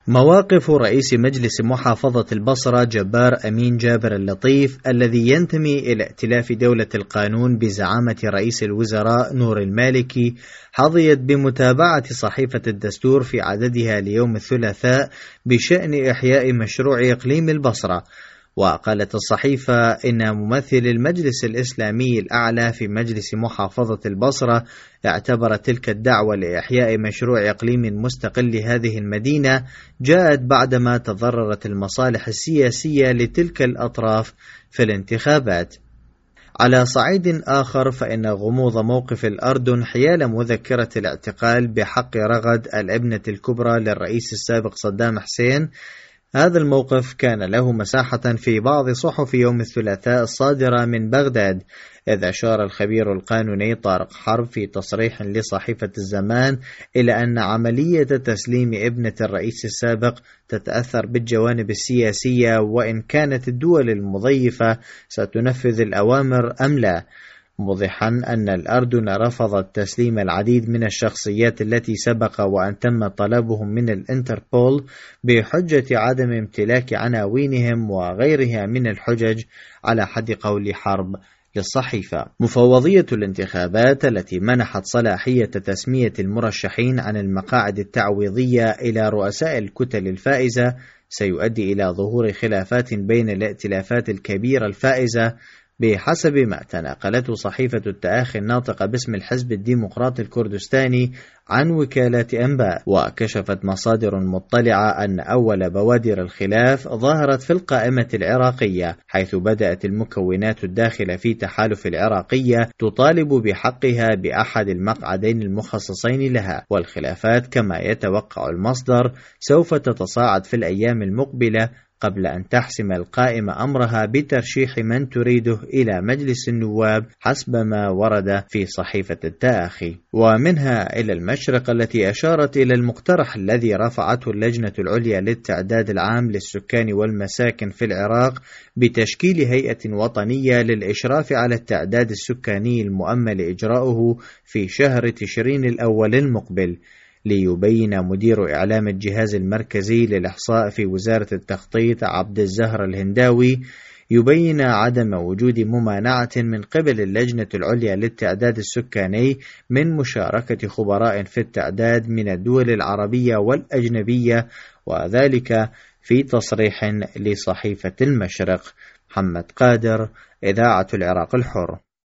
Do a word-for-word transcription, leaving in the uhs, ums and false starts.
مواقف رئيس مجلس محافظة البصرة جبار أمين جابر اللطيف الذي ينتمي إلى ائتلاف دولة القانون بزعامة رئيس الوزراء نور المالكي حظيت بمتابعة صحيفة الدستور في عددها ليوم الثلاثاء بشأن إحياء مشروع إقليم البصرة. وقالت الصحيفة إن ممثل المجلس الإسلامي الأعلى في مجلس محافظة البصرة اعتبر تلك الدعوة لإحياء مشروع إقليم مستقل لهذه المدينة جاءت بعدما تضررت المصالح السياسية لتلك الأطراف في الانتخابات. على صعيد آخر، فإن غموض موقف الأردن حيال مذكرة الاعتقال بحق رغد الابنة الكبرى للرئيس السابق صدام حسين، هذا الموقف كان له مساحة في بعض صحف يوم الثلاثاء الصادرة من بغداد، إذ أشار الخبير القانوني طارق حرب في تصريح لصحيفة الزمان إلى أن عملية تسليم ابنة الرئيس السابق تتأثر بالجوانب السياسية وإن كانت الدول المضيفة ستنفذ الأوامر أم لا، موضحا أن الأردن رفضت تسليم العديد من الشخصيات التي سبق وأن تم طلبهم من الانتربول بحجة عدم امتلاك عناوينهم وغيرها من الحجج، على حد قول حرب للصحيفة. مفوضية الانتخابات التي منحت صلاحية تسمية المرشحين عن المقاعد التعويضية إلى رؤساء الكتل الفائزة سيؤدي إلى ظهور خلافات بين الائتلافات الكبيرة الفائزة، بحسب ما تناقلته صحيفة التآخي الناطقة باسم الحزب الديمقراطي الكردستاني عن وكالة أنباء. وكشفت مصادر مطلعة أن أول بوادر الخلاف ظهرت في القائمة العراقية، حيث بدأت المكونات الداخلة في تحالف العراقية تطالب بحقها بأحد المقعدين المخصصين لها، والخلافات كما يتوقع المصدر سوف تتصاعد في الأيام المقبلة قبل أن تحسم القائمة أمرها بترشيح من تريده إلى مجلس النواب حسب ما ورد في صحيفة التآخي. ومنها إلى المشرق التي أشارت إلى المقترح الذي رفعته اللجنة العليا للتعداد العام للسكان والمساكن في العراق بتشكيل هيئة وطنية للإشراف على التعداد السكاني المؤمل إجراؤه في شهر تشرين الأول المقبل، ليبين مدير إعلام الجهاز المركزي للإحصاء في وزارة التخطيط عبد الزهر الهنداوي يبين عدم وجود ممانعة من قبل اللجنة العليا للتعداد السكاني من مشاركة خبراء في التعداد من الدول العربية والأجنبية، وذلك في تصريح لصحيفة المشرق. محمد قادر، إذاعة العراق الحر.